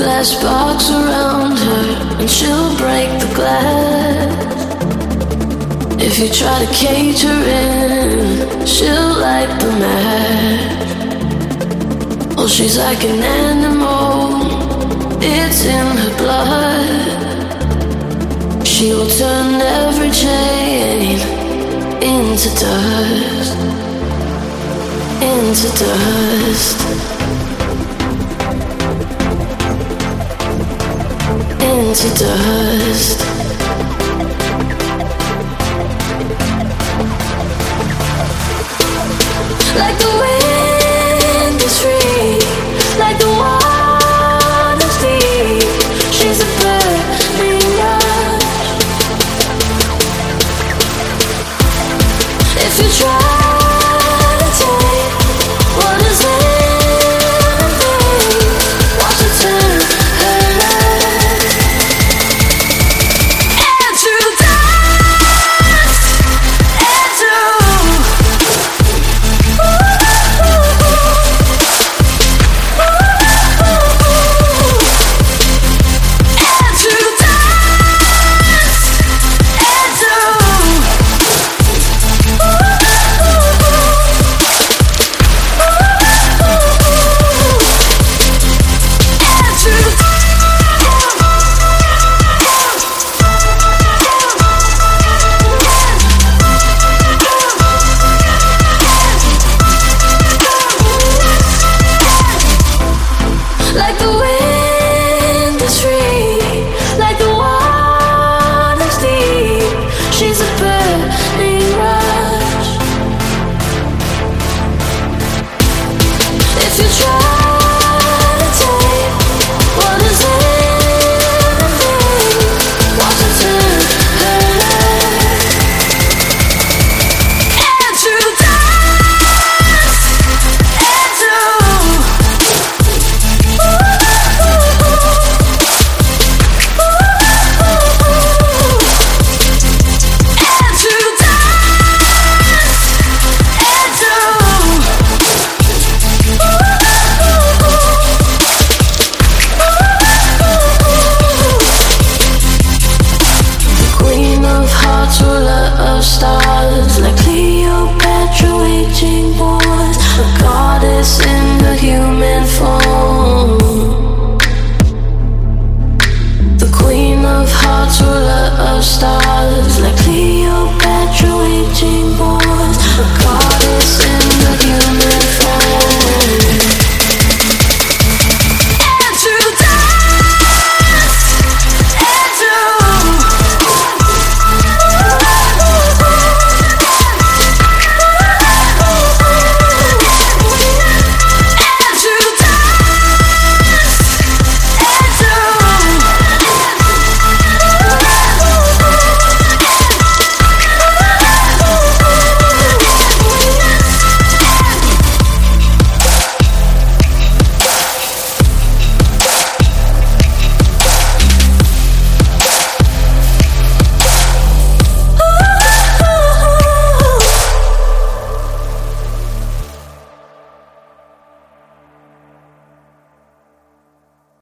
glass box around her and she'll break the glass. If you try to cage her in, she'll light the match. Oh, she's like an animal, it's in her blood. She will turn every chain into dust, into dust, into dust. Like the wind is free, like the water's deep. She's a burning rush. If you try to take what is anything, watch it turn her life into dust, into like the wind is free, like the water's deep. She's a burning rush. If you try to take what is anything, watch it turn her life into dust, into ruler of stars, like Cleopatra waging wars, a goddess in the human form. The queen of hearts, ruler of stars.